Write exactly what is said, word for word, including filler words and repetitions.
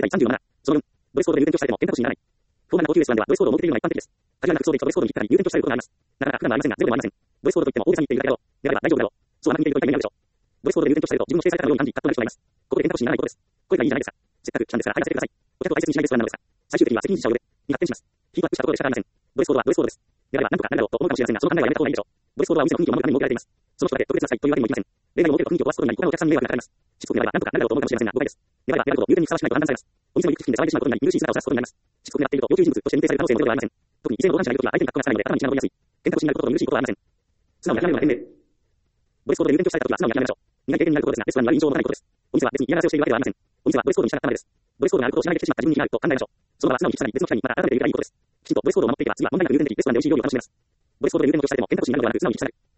だいさんじゅうなな。そのよん、ドレスコードで有点とされても選択肢にならない。フォーマット オーキューエスワン ではドレスコードを設けているのが一般的です。カジュアルな服装でいくとドレスコードに引っかかり有点とされることがあります。なかなか普段はありませんが、ゼロでもありません。ドレスコードといっても大げさに言っているだけだろう。であれば大丈夫だろう。そうあんまり聞いていると一体何なんでしょう。ドレスコードで有点とされると自分の指定されたように感じ、葛藤になってしまいます。ここで選択肢にならないことです。声がいいじゃないですか。せっかく来たんですから入らせてください。お客を大切にしないです不安なのですが、最終的には責任者を呼べ、に発展します。ヒートアップしたところで仕方ありません。ドレスコードはドレスコードです。であれば何とかなるだろうと思うかもしれませんが、その考えはやめた方がいいでしょう。ドレスコードはお店の雰囲気を守るために設けられています。その人だけ特別なさいというわけにもいきません。例外を設けると雰囲気を壊すことになり、他のお客さんに迷惑がかかります。しつこくなれば何とかなるだろうと思うかもしれませんが、誤解です。であればであるほど入店にふさわしくないと判断されます。お店の入り口付近で騒いでしまうことになり、見苦しい姿をさらすことになります。しつこく狙っていると要求人物として認定される可能性もゼロではありません。特に異性の同伴者がいるときは相手に格好がつかないので頭に血が上りやすい。選択肢になることと見苦しいことはありません。素直に諦めるのが賢明。ドレスコードで有点とされたときは素直に諦めましょう。苦い経験になることですが、レストランに悪い印象を持たないことです。お店は別に嫌がらせをしているわけではありません。お店はドレスコードに従ったまでです。ドレスコードがあることを知らないで来てしまった自分に非があると考えましょう。その場は素直に聞きさらに別の機会にまた改めて言うからいいことです。きちんとドレスコードを守っていけば次は問題なく有点的レストランで美味しい料理を楽しめます。ドレスコードで有点とされても選択肢になるのではなく素直に聞きさら